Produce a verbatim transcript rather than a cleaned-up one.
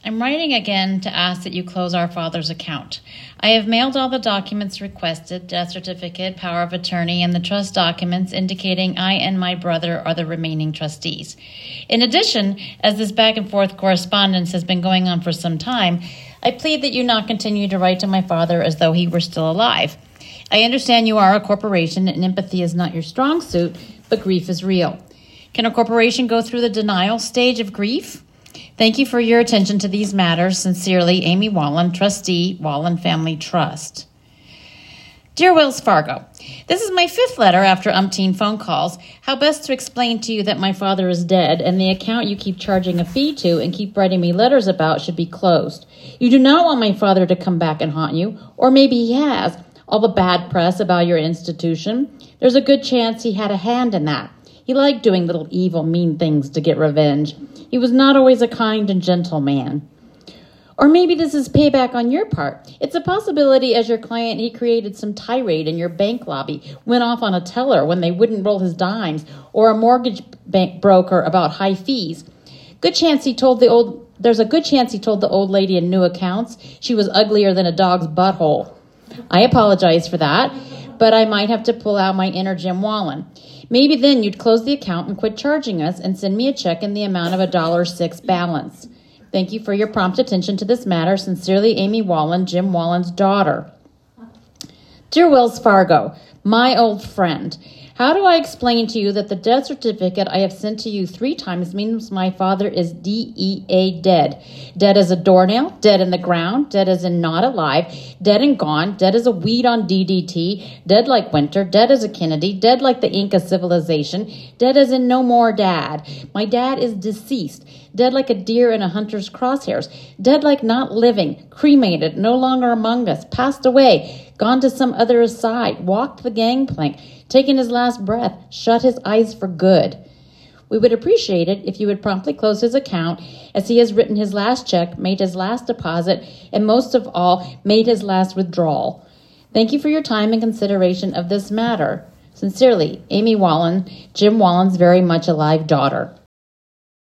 I'm writing again to ask that you close our father's account. I have mailed all the documents requested, death certificate, power of attorney, and the trust documents indicating I and my brother are the remaining trustees. In addition, as this back and forth correspondence has been going on for some time, I plead that you not continue to write to my father as though he were still alive. I understand you are a corporation and empathy is not your strong suit, but grief is real. Can a corporation go through the denial stage of grief? Thank you for your attention to these matters. Sincerely, Amy Wallen, Trustee, Wallen Family Trust. Dear Wells Fargo, this is my fifth letter after umpteen phone calls. How best to explain to you that my father is dead and the account you keep charging a fee to and keep writing me letters about should be closed. You do not want my father to come back and haunt you, or maybe he has. All the bad press about your institution. There's a good chance he had a hand in that. He liked doing little evil, mean things to get revenge. He was not always a kind and gentle man. Or maybe this is payback on your part. It's a possibility as your client he created some tirade in your bank lobby, went off on a teller when they wouldn't roll his dimes, or a mortgage bank broker about high fees. Good chance he told the old, there's a good chance he told the old lady in new accounts she was uglier than a dog's butthole. I apologize for that, but I might have to pull out my inner Jim Wallen. Maybe then you'd close the account and quit charging us and send me a check in the amount of a dollar six balance. Thank you for your prompt attention to this matter. Sincerely, Amy Wallen, Jim Wallen's daughter. Dear Wells Fargo, my old friend, how do I explain to you that the death certificate I have sent to you three times means my father is D E A dead? Dead as a doornail, dead in the ground, dead as in not alive, dead and gone, dead as a weed on D D T, dead like Winter, dead as a Kennedy, dead like the Inca civilization, dead as in no more dad. My dad is deceased, dead like a deer in a hunter's crosshairs, dead like not living, cremated, no longer among us, passed away, gone to some other side, walked the gangplank, taken his last breath, shut his eyes for good. We would appreciate it if you would promptly close his account as he has written his last check, made his last deposit, and most of all, made his last withdrawal. Thank you for your time and consideration of this matter. Sincerely, Amy Wallen, Jim Wallen's very much alive daughter.